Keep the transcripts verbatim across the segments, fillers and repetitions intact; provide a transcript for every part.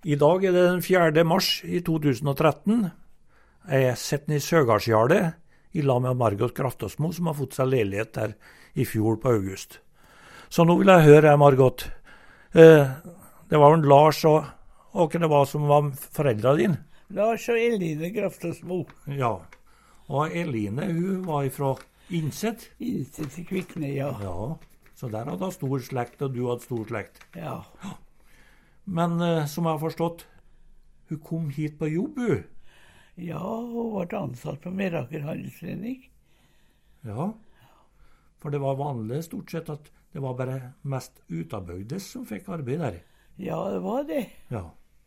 I dag er det den fjerde mars i to tusen og tretten. Jeg sitter i Søgardsgjerdet i lag med Margot Kraftosmo, som har fått seg leilighet der i fjor på august. Så nå vil jeg høre, Margot. Eh, det var jo Lars og, og hva det var som var foreldrene dine? Lars og Eline Kraftosmo. Ja, og Eline, hun var fra Innset. Innset i Kvikne, ja. Ja, så der hadde hun stor slekt, og du hadde stor slekt. Ja. Men eh, som jeg har forstått, hun kom hit på jobb, hun. Ja, hun ble ansatt på Meraker Handelsforening. Ja, for det var vanlig stort sett at det var bare mest utabygdes som fikk arbeid der. Ja, det var det. Ja.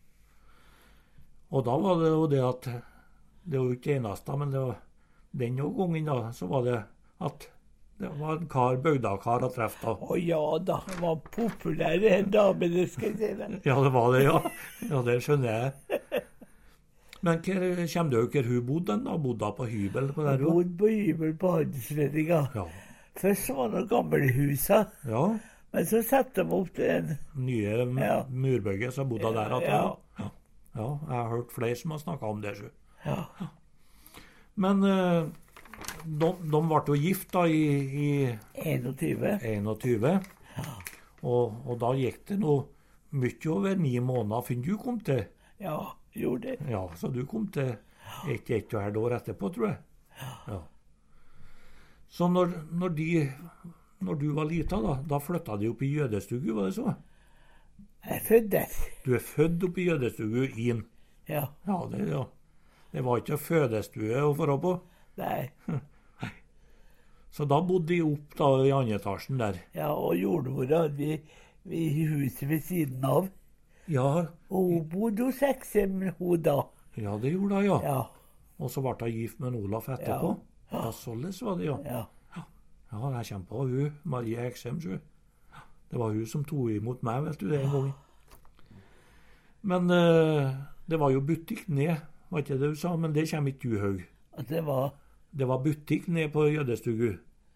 Og da var det jo det at, det var jo ikke det eneste, men det var den gangen da, så var det at det var en kar, bøgdakar å treffe da. Å ja da, det var populære dame, det skal jeg si deg. Ja, det var det, ja. Ja, det skjønner jeg. Men hvor kommer du ikke hun bodde den da? Bodde på hybel på der jo? Hun bodde på hybel på Handelsforeninga. Ja. Først var det gammelhuset, Ja. men så satte de opp den. Nye Ja. murbygget som bodde der. At, Ja. ja. Ja, jeg har hørt flere som har snakket om det. Så. Ja. Men eh, de, de ble jo gift da i, i enogtyve. enogtyve. Og, og da gikk det noe mye over ni måneder før du kom til. Ja, gjorde det. Ja, så du kom til ett, ett og et år etterpå, tror jeg. Ja. Så når, når, de, når du var lita, da, da flytta de opp i jødestugu, var det så? Jeg er født der. Du er født opp i jødestugu inn? Ja. Ja, det, ja. Det var ikke fødestue å få på? Nei. Nei. Så da bodde de opp da i andre etasjen der? Ja, og jordmora hadde vi, vi i huset ved siden av. Ja. Og hun bodde hos Eksem, hun da. Ja, det gjorde hun, ja. Ja. Og så ble hun gift med Olaf etterpå? Ja, ja således var det, ja. Ja. Ja, ja jeg kjempe på hun, Marie Eksem, så. Det var hun som tog imot meg, vet du, det en gang. Men uh, det var jo butikk ned, var ikke det du sa, men det kommer ikke du høy. At det var... Det var butikk ned på jødestugu.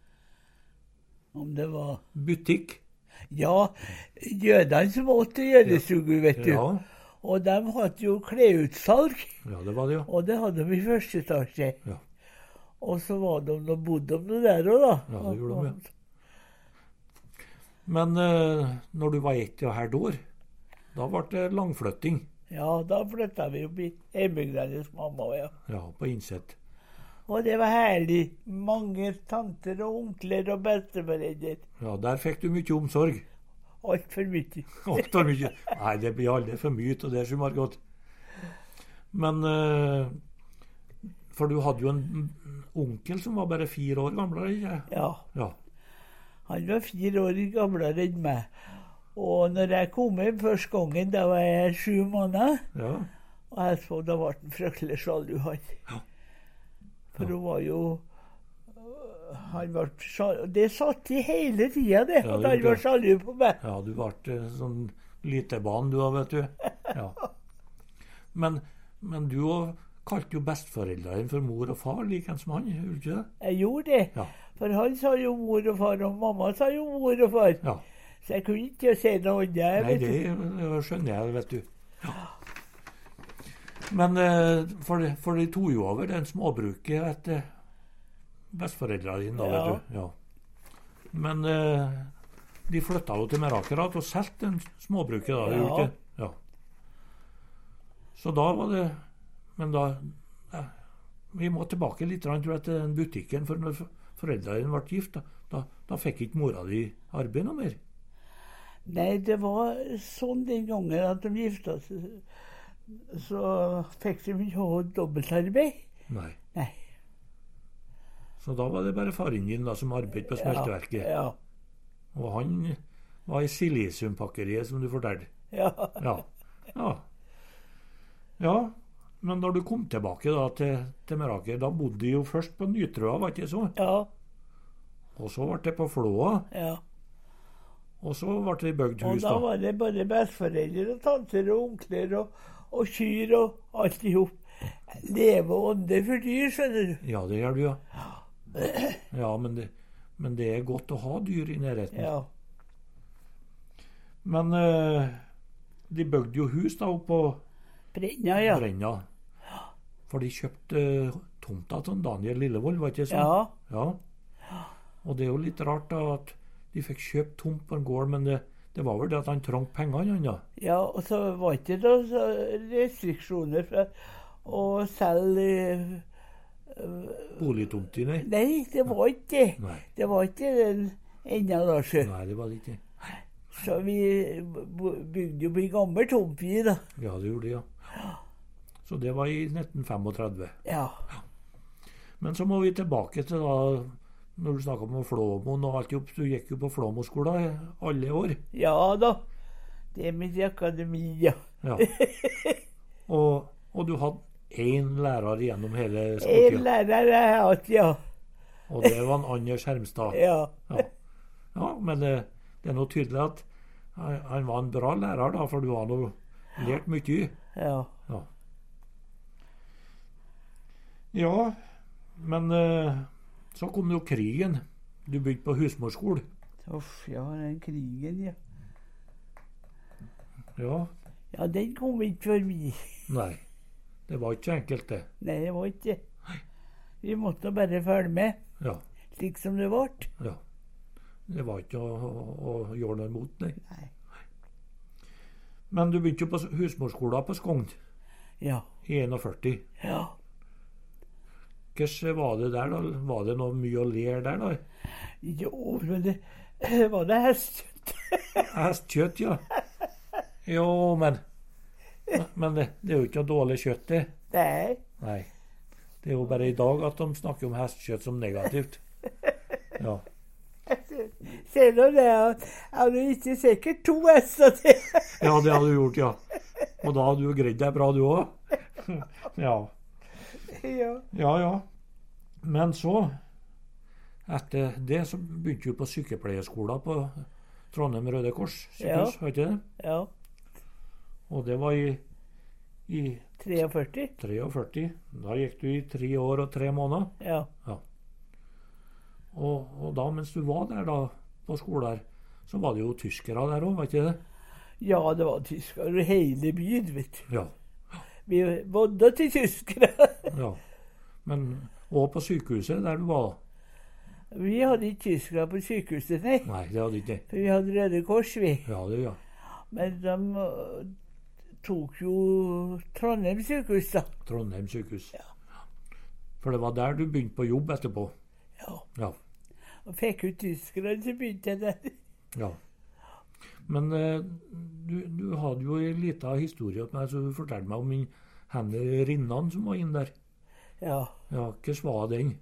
Om det var... Butikk? Ja, jødene som åtte jødestugu, vet du. Ja. Og de hadde jo kleutsalg. Ja, det var det, ja. Og det hadde de i første etasje. Ja. Og så var de, de bodde de der også, da. Ja, det gjorde de, ja. Men uh, når du var ett og et halvt år, da ble det langflytting. Ja, da flytta vi opp i hjemmebygden hos mamma, ja. Ja, på Innset. Og det var herlig. Mange tanter og onkler og besteforeldre. Ja, der fikk du mye omsorg. Alt for mye. Alt for mye. Nei, det blir aldri for mye til det, som Margot. Men, uh, for du hadde jo en onkel som var bare fire år gamlere, ikke? Ja. Ja. Han var fire år gamlere enn meg. Og når jeg kom hjem første gangen, da var jeg sju måneder. Ja. Og jeg så da ble han fryktelig sjalu, han. Ja. For hun var jo... Han var sjalu. Det satt i hele tida, det. Ja, at det han var sjalu på meg. Ja, du ble sånn litebarn, du da, vet du. Ja. Men, men du kalte jo besteforeldrene for mor og far, like som han, gjorde du ikke det? Jeg gjorde det. Ja. For han sa jo mor og far, og mamma sa jo mor og far. Ja. Så jeg kunne ikke si noe annet. Nei, det, det skjønner jeg, vet du. Ja. Men eh, for, de, for de tog jo over den småbruket etter besteforeldrene dine, da, Ja. vet du. Ja. Men eh, de flytta jo til Merakerat og solgte den småbruket da, Ja. gjorde de ikke? Ja. Så da var det... Men da... Ja, vi må tilbake litt tror jeg, til den butikken, for når foreldrene ble gift, da, da, da fikk ikke mora di arbeid noe mer. Nei, det var sånn den gangen at de gifta seg. Så fikk de ikke ha dobbeltarbeid. Nei. Nei. Så da var det bare faren din da, som arbeidet på smelteverket. Ja, Og han var i silisiumpakkeriet, som du fortalte. ja. Ja. Ja. Ja, men når du kom tilbake da, til, til Meraker, da bodde du jo først på Nytrøa, var ikke så? Ja, Og så ble det på Flåa, ja. og så ble det i bygd Og hus da da. var det bare besteforeldre og tanter og onkler og, og kyr og alt i hop. Leve og ånde for dyr, skjønner du. Ja, det gjør du, ja. Ja, men det, men det er godt å ha dyr i nærheten. Ja. Men eh, de bygde jo hus da oppe på Brenna, ja. Brenna. For de kjøpte uh, tomta til Daniel Lillevold, var ikke det sånn? Ja. Ja. Og det er jo litt rart da at de fikk kjøpt tomt på en gård, men det, det var vel det at han trengte pengene, han da. Ja, og så var det ikke noen restriksjoner for å selge uh, Boligtomter, nei. Nei, det var ikke det. Nei. Det var ikke den enda, Lars. Nei, det var det ikke. Så vi bygde jo på en gammel tomt, vi da. Ja, det gjorde de, ja. Så det var i nitten femogtredve. Ja. Men så må vi tilbake til da, når du snakker om Flåmoen og alt, du gikk jo på Flåmoskolen alle år. Ja da. Det er mitt akademi, ja. Ja. Og, og du hadde én lærer gjennom hele En skoletida. lærer har jeg hatt, ja. Og det var en Anders Hermstad. Ja. Ja, ja, men det, det er noe tydelig at han, han var en bra lærer da, for du har nå lært mye. Ja. Ja. Ja, men eh, så kom jo krigen. Du begynte på husmorskole. Uff, ja, den krigen, ja. Ja, Ja, den kom ikke forbi. nei. Det var ikke så enkelt, det. Nei, det var ikke det. Vi måtte bare følge med, Ja, slik som det ble. ja. Det var ikke å, å, å gjøre noe imot, nei. Nei. Men du begynte jo på husmorskolen på Skogn Ja. i førti. Ja. Hvordan var det der, da? Var det noe mye å lære der, da? Jo, men det var det hestkjøtt. Hestkjøtt, ja. Jo, men Men det, det er jo ikke noe dårlig kjøtt, det. Nei. Nei. Det er jo bare i dag at de snakker om hestkjøtt som negativt. Ja. Ser du det? Jeg hadde ikke sikkert to hester til. Ja, det hadde du gjort, ja. Og da hadde du greid deg bra, du òg. Ja. Ja. Ja, ja. Men så, etter det, så begynte du på sykepleierskolen på Trondheim Røde Kors sykehus, Ja. var ikke det? Ja. Og det var i, i treogførti. treogførti. Da gikk du i tre år og tre måneder. Ja. Og, og da, mens du var der da, på skolen her, så var det jo tyskere der òg, var ikke det? Ja, det var tyskere i hele byen, vet du. Ja. Vi bodde til tyskere. ja. Men og på sykehuset der du var? Vi hadde ikke tyskere på sykehuset, nei. Nei, det hadde ikke. For vi hadde Røde Kors, vi. Ja, det ja. Men de uh, tok jo Trondheim sykehus, da. Trondheim sykehus. Ja. For det var der du begynte på jobb etterpå? Ja. Ja. Og fikk ut tyskerne, så begynte jeg der. ja. Men eh, du, du hadde jo en liten historie til meg, så du fortalte meg om min henne Rinnan som var inne der. Ja. Ja, hvordan var den?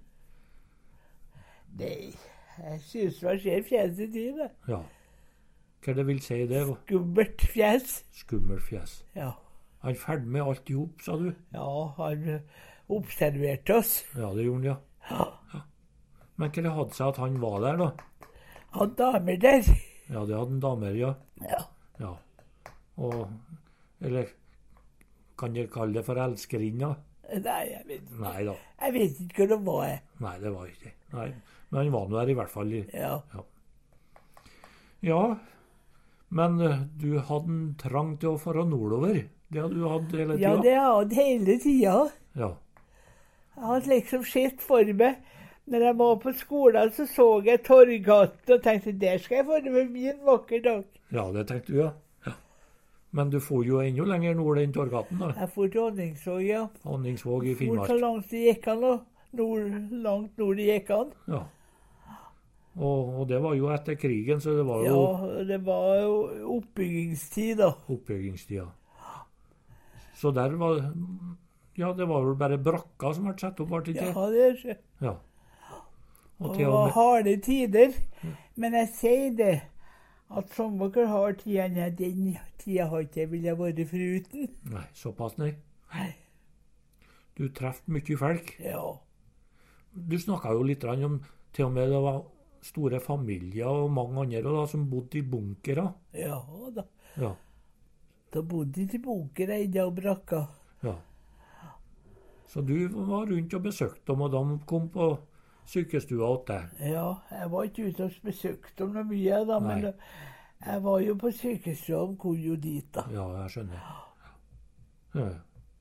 Nei, jeg synes man ser fjeset til det. Ja. Hva det vil si det? Skummelt fjes. Skummelt fjes. Ja. Han ferdig med alt i hop, sa du? Ja, han uh, observerte oss. Ja, det gjorde han, ja. Ja. Men hva det hadde seg at han var der, da? Han damer der. Ja, det hadde en damer, ja. Ja. Ja. Og, eller, kan jeg kalle det for elskerinna? Nei, jeg vet ikke. Nei da. Jeg vet ikke hva det var, jeg. Nei, det var ikke det. Nei. Men han var nå der i hvert fall. i- Ja. Ja. Ja, men eh, du hadde en trang til å fare nordover. Det hadde du hatt hele tida. Ja, det har jeg hatt hele tida. Ja. Jeg har liksom sett for meg. Når jeg var på skolen, så så jeg Torggaten og tenkte der skal jeg få det med min vakker dag. ja, det tenkte du, ja. ja. Men du for jo enda lenger nord enn Torgaten, da. Jeg for til Honningsvåg, ja. Honningsvåg i For Finnmark. så langt det gikk an, og nord, langt nord det gikk an. Ja. Og, og det var jo etter krigen, så det var jo Ja, det var jo oppbyggingstid, da. oppbyggingstida. Så der var Ja, det var vel bare brakka som ble satt opp, ble det ikke? Ja, det er så. Ja. Og Og til det og var med harde tider. Men jeg sier det, at som dere har tida, nei, den tida har ikke jeg villet være foruten. Nei, såpass, nei. Nei. Du traff mye folk. Ja. Du snakka jo litt grann om til og med det var store familier og mange andre da, som bodde i bunkere. Ja da. Ja. Da bodde jeg til bunker ennå og brakka. ja. Så du var rundt og besøkte dem, og de kom på sykestua hos deg. Ja, jeg var ikke ute og besøkte dem noe mye, da, men Nei. da, Jeg var jo på sykestua, og kom jo dit, da. Ja, jeg skjønner. Ja.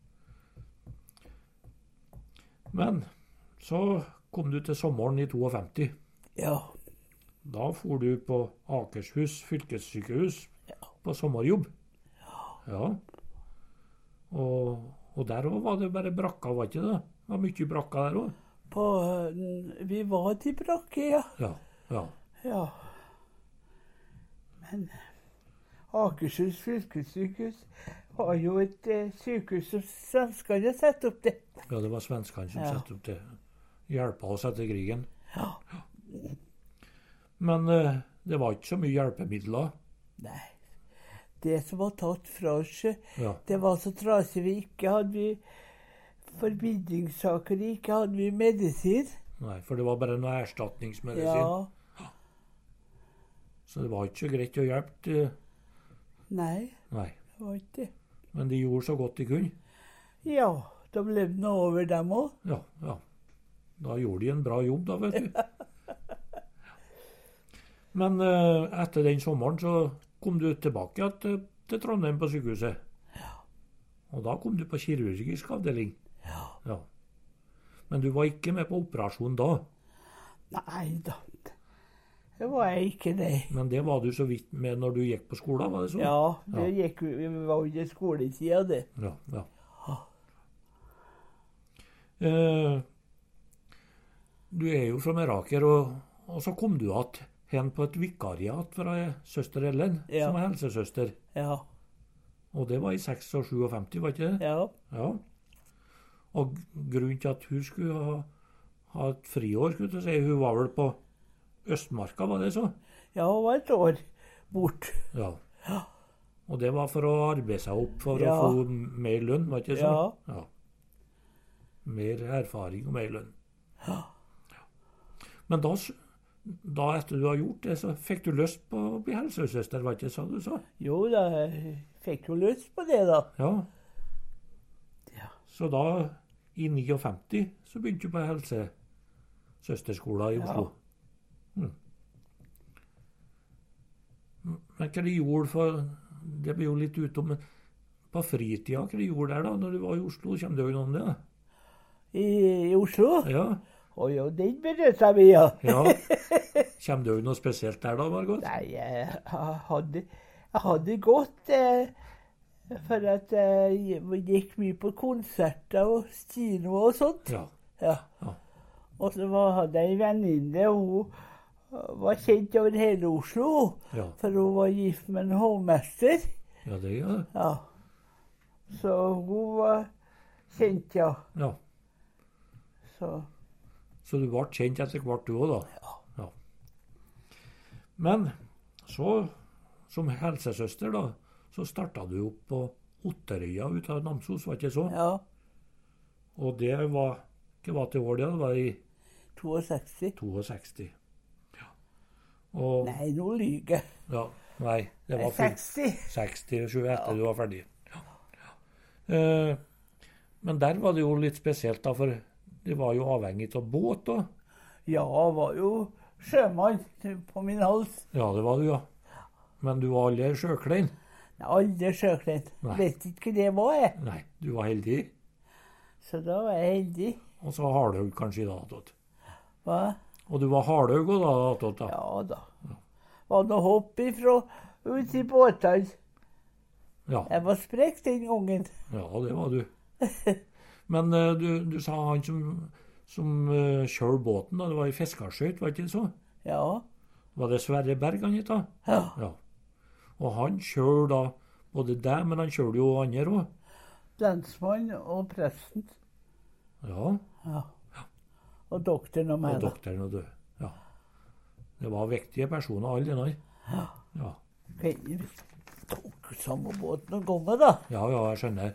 Men så kom du til sommeren i femtito. Ja. Da for du på Akershus fylkessykehus Ja. på sommerjobb. Ja. Og, og der òg var det bare brakka, var ikke det? Det var mye brakka der òg. På, øh, vi var til brakke, ja. Ja, ja. Ja. Men Akershus fylkessykehus var jo et eh, sykehus som svenskene satte opp det. Ja, det var svenskene som Ja. satte opp det. Hjelpa oss etter krigen. Ja. Men eh, det var ikke så mye hjelpemidler. Nei. Det som var tatt fra oss, Ja. det var så trasig. Vi ikke hadde vi forbindingssaker, ikke hadde vi medisin. Nei, for det var bare noe erstatningsmedisin. Ja. Så det var ikke så greit å hjelpe. eh, Nei, Nei. det var ikke det. Men de gjorde så godt de kunne. Ja, de levde nå over dem òg. Ja, ja. Da gjorde de en bra jobb, da, vet du. Men eh, etter den sommeren så kom du tilbake igjen til, til Trondheim på sykehuset. Og da kom du på kirurgisk avdeling. Ja. Ja. Men du var ikke med på operasjon da. Nei da. Det var jeg ikke, nei. Men det var du så vidt med når du gikk på skolen, var det så? Ja, det gikk, vi vi var jo i skoletida, det. Ja, ja. Eh, du er jo fra Meraker, og, og så kom du att hen på et vikariat fra søster Ellen, Ja. som var helsesøster. Ja. Og det var i femtiseks og syvtifem, var ikke det? Ja. Ja. Og grunnen til at hun skulle ha, ha et friår, skulle jeg si, hun var vel på Østmarka, var det så? Ja, det var et år bort. Ja. Og det var for å arbeide seg opp for Ja. å få mer lønn, var ikke det så? Ja. Ja. Mer erfaring og mer lønn. Ja. Men da, s- da etter du har gjort det, så fikk du lyst på å bli helsesøster, var ikke det så du sa? Jo da, jeg fikk jo lyst på det, da. Ja. Ja. Så da, i femtini, så begynte du på helsesøsterskolen i Ja. Oslo. Mm. Men hva de gjorde for, det blir jo litt utom, men på fritida, hva de gjorde der da, når du var i Oslo, kommer du jo om det da? I, I Oslo? Ja, Å jo, den benytta vi, ja. ja. Kommer det jo noe spesielt der da, Margot? Nei, jeg hadde, jeg hadde gått eh, for at jeg gikk mye på konserter og kino og sånt. Ja, Ja. ja, Og så var, hadde jeg en venninne, hun var kjent over hele Oslo, ja, for hun var gift med en hovmester. ja, det er det. Ja. Så hun var kjent, ja. Ja. Så, Så du ble kjent etter hvert du også da? Ja. Men så, som helsesøster da, så startet du opp på Otterøya ut av Namsos, var ikke så? ja. Og det var, hva var til år det? Det var i sekstito. sekstito. Ja. Og, Nei, nå lyver jeg. ja, nei, det var fullt. seksti. seksti, sju etter du var ferdig. Ja. Ja. Eh, men der var det jo litt spesielt da, for det var jo avhengig av båt da. Ja, jeg var jo sjømann på min hals. Ja, det var du, ja. Men du var aldri sjøklein. Aldri sjøklein. Nei. Vet ikke hva det var, jeg. Nei, du var heldig. Så da var jeg heldig. Og så hardhaug kanskje da, attåt. Hva? Og du var hardhaug også da, attåt da. Ja da. Var noe hopp ifra ut i båtene. Ja, Jeg var sprekk den gangen. ja, det var du. Men eh, du, du sa han som, som uh, kjørte båten da, det var i fiskerskjøt, var ikke det så? Ja. Var det Sverre Berg han het da? Ja. Ja. Og han kjører da, både deg, men han kjører jo andre også. Lensmann og presten. Ja, Ja. Og doktoren og og meg, da. doktoren og du. Ja. Det var viktige personer, alle de der. Ja. Ja. Vi tok samme båt noen ganger, da. ja, ja, jeg skjønner.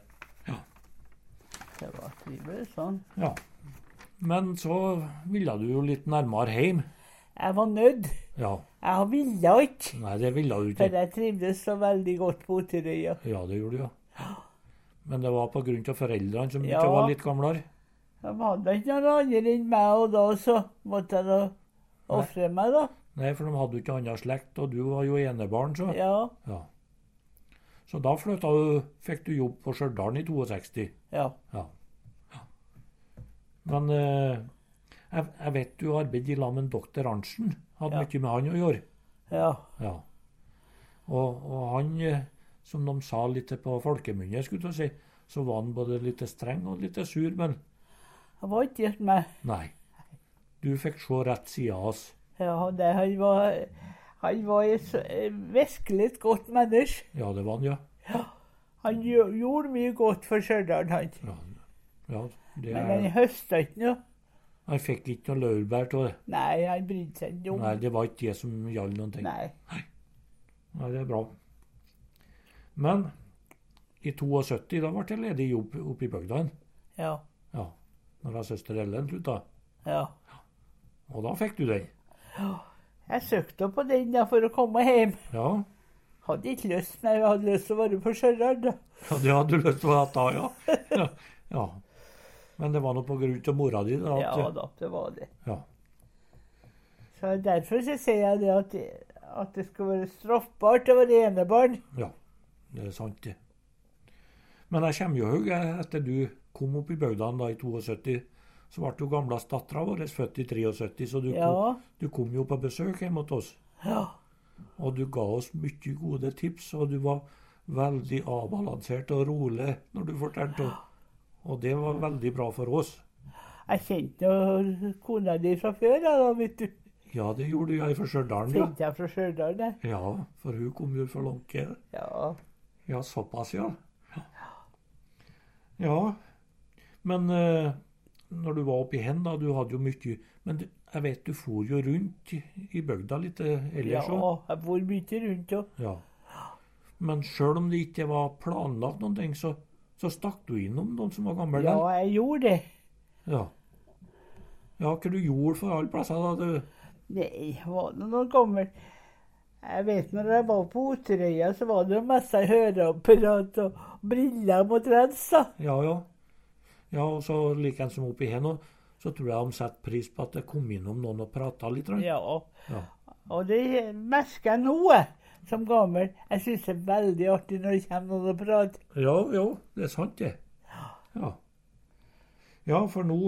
Det var trivelig sånn. Ja. Men så ville du jo litt nærmere hjem. Jeg var nødt. Ja. Jeg ville ikke. Nei, det ville du For ikke. jeg trivdes så veldig godt på Otterøya. Ja, det gjorde du, ja. Men det var på grunn av foreldrene som Ja. ikke var litt gamlere. De hadde ikke noen andre enn meg, og da så måtte jeg da ofre meg, da. Nei, for de hadde jo ikke annen slekt, og du var jo enebarn, så. Ja. Ja. Så da flytta du, fikk du jobb på Stjørdal i sekstito. Ja. Ja. Ja. Men eh, jeg, jeg vet du arbeidet i lag med doktor Arntzen. Hadde Ja. mye med han å gjøre. Ja. Ja. Og, og han, eh, som de sa litt på folkemunne, skulle jeg si, så var han både litt streng og litt sur, men Han var ikke gift med. nei. Du fikk se rett side av oss. Ja, det, han var, han var et så- eh, virkelig et godt menneske. Ja, det var han, ja. Ja. Han gjo- gjorde mye godt for Stjørdal, han. Ja, ja det Men han er, høsta ikke noe. han fikk ikke noe laurbær av det. Nei, han brydde seg ikke om Nei, det var ikke det som gjaldt noen ting. Nei. Nei, det er bra. Men i syttito, da ble jeg ledig jobb oppe i bygda igjen. Ja. Ja, når jeg søster Ellen slutta. Ja. Og da fikk du den. Jeg søkte på den da for å komme hjem. Ja, Hadde ikke lyst, men jeg hadde lyst til å være på Stjørdal. da. ja det hadde du lyst til å ha da, ja. ja. Ja. Men det var nå på grunn av mora di. Da, at, Ja da, det var det. ja. Så derfor så sier jeg det at, at det skal være straffbart å være enebarn. Ja, det er sant det. Men jeg kommer jo ihåg, jeg, etter du kom opp i bygda da i syttito, så ble jo gamlest dattera vår født i syttitre, så du, Ja. kom, du kom jo på besøk hjemme hos oss. Ja. Og du ga oss mye gode tips, og du var veldig avbalansert og rolig når du fortalte. Og, og det var veldig bra for oss. Jeg kjente jo kona di fra før, da, vet du. Ja, det gjorde jeg fra Stjørdal, ja. Kjente jeg fra Stjørdal, da. Ja, for hun kom jo fra Lånke. Ja. Ja, såpass, ja. Ja, men eh, når du var oppe i hen, da, du hadde jo mye. Men du, jeg vet du for jo rundt i, i bygda litt eh, Ja, ellers òg. jeg bor mye rundt òg. Ja. Men sjøl om det ikke var planlagt noen ting, så, så stakk du innom noen som var gamle Ja, der. jeg gjorde det. Ja. Ja, hva du gjorde for alle plasser da, du? Nei, var det noe gammelt? Jeg vet når jeg var på Oterøya, så var det masse høreapparat og briller mot rens, da. Ja, ja. Ja, og så like en som oppe i hen, og så tror jeg de setter pris på at det kom innom noen og prata litt. Rann. Ja. Ja. Og det merker jeg noe som gammel. Jeg syns det er veldig artig når det kommer noen og prater. Ja, ja, det er sant det. Ja. Ja, for nå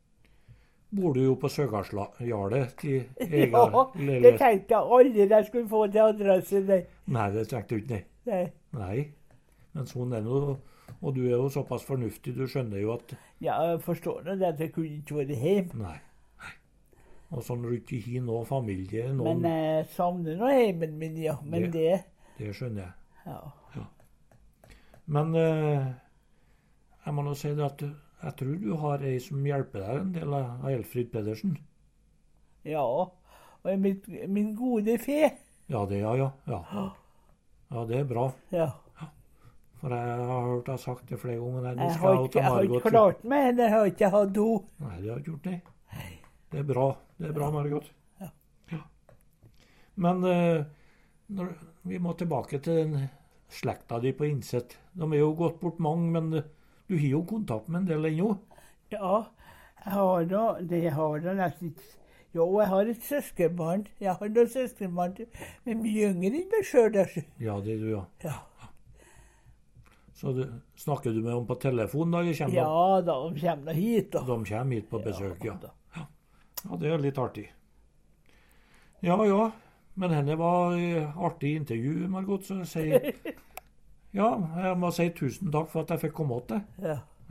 bor du jo på Søgarsjardet til egen Ja, det leilighet. tenkte jeg aldri jeg skulle få til adressen. Nei. Nei, det trengte du ikke, nei. Nei. Nei. Men sånn er det nå. Og du er jo såpass fornuftig, du skjønner jo at Ja, jeg forstår nå det at jeg kunne ikke være hjemme. Nei. Nei. Og sånn når du ikke har noe familie, noen Men jeg savner nå hjemmen min, ja. Men det, Det skjønner jeg. ja. Men eh, jeg må nå si det at jeg tror du har ei som hjelper deg en del av Elfrid Pedersen. Ja. Og min, min gode fe. Ja, det ja, ja. Ja, ja det er bra. Ja. For jeg har hørt deg sagt det flere ganger. Nei, nå Jeg skal har jeg ikke, til jeg har ikke Margot. klart meg henne. Jeg har ikke hatt henne. Nei, det har ikke gjort det. Det er bra. Det er bra, Margot. Ja. Ja. Men eh, når, vi må tilbake til den slekta di på Innset. De er jo gått bort mange, men eh, du har jo kontakt med en del ennå. Ja, jeg har da, det har da nesten ikke. Jo, jeg har et søskenbarn. Jeg har noen søskenbarn som er mye yngre enn meg sjøl. Ja, det er du, ja. Ja. Så du, snakker du med dem på telefon, da? Eller kommer Ja da, de kommer da hit, da. de, de kommer hit på besøk, ja. da. Ja, det er litt artig. Ja, ja. Men henne var eh, artig intervju, Margot, så jeg sier Ja, jeg må si tusen takk for at jeg fikk komme til. Ja.